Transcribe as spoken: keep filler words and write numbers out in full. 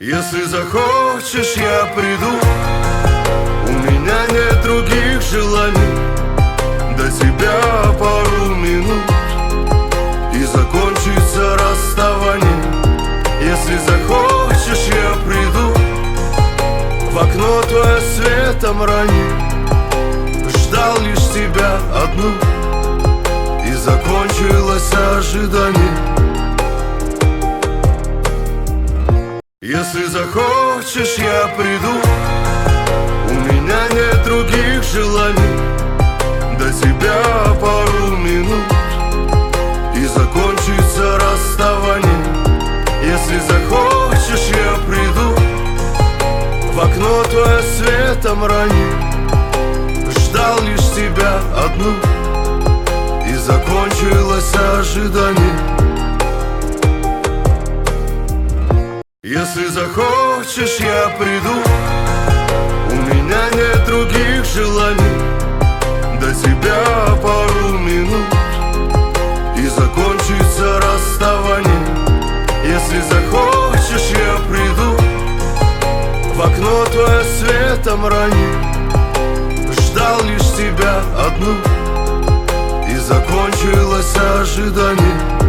Если захочешь, я приду. У меня нет других желаний. До тебя пару минут и закончится расставание. Если захочешь, я приду. В окно твое светом ранит. Ждал лишь тебя одну, и закончилось ожидание. Если захочешь, я приду. У меня нет других желаний. До тебя пару минут и закончится расставание. Если захочешь, я приду. В окно твое светом ранит. Ждал лишь тебя одну, и закончилось ожидание. Если захочешь, я приду. У меня нет других желаний. До тебя пару минут и закончится расставание. Если захочешь, я приду. В окно твое светом ранит. Ждал лишь тебя одну, и закончилось ожидание.